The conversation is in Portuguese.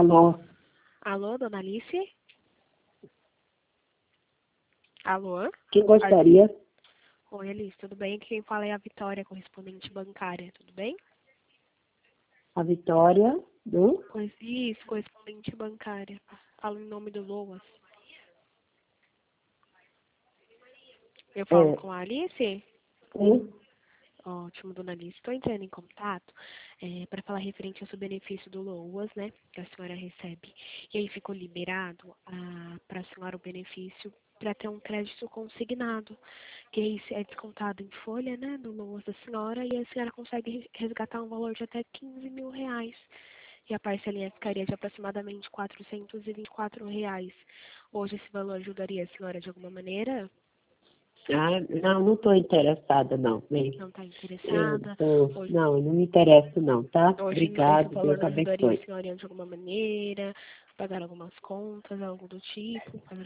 Alô? Alô, dona Alice? Alô? Quem gostaria? Oi, Alice, tudo bem? Quem fala é a Vitória, correspondente bancária, tudo bem? A Vitória do? Isso, correspondente bancária. Falo em nome do Loas. Eu falo com a Alice? Sim. Ótimo, dona Alice. Estou entrando em contato para falar referente ao seu benefício do Loas, né? Que a senhora recebe. E aí ficou liberado para a senhora o benefício para ter um crédito consignado. Que aí é descontado em folha, né? Do Loas da senhora. E a senhora consegue resgatar um valor de até 15 mil reais. E a parcelinha ficaria de aproximadamente R$ 424. Hoje esse valor ajudaria a senhora de alguma maneira? Ah, não estou interessada, não. Bem, Não está interessada? Hoje, não me interesso, não, tá? hoje esse Obrigado, valor Deus não ajudaria abençoe. a senhora de alguma maneira? Pagar algumas contas, algo do tipo?